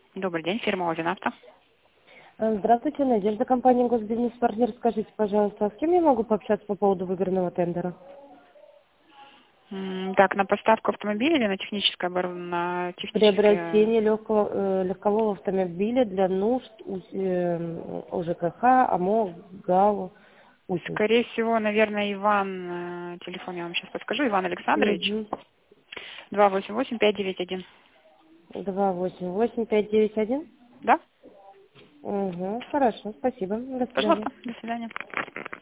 Добрый день, фирма «Овинавто». Здравствуйте, Надежда, компания «Госбизнес-партнер». Скажите, пожалуйста, а с кем я могу пообщаться по поводу выигранного тендера? Так, на поставку автомобиля или на техническое оборудование, на техническое... Приобретение легкового автомобиля для нужд ОЖКХ, АМО, ГАУ, УСИН. Скорее всего, наверное, Иван, телефон я вам сейчас подскажу, Иван Александрович, Угу. 288-591. 288-591? Да? Угу, хорошо, спасибо. До свидания. Пожалуйста, до свидания.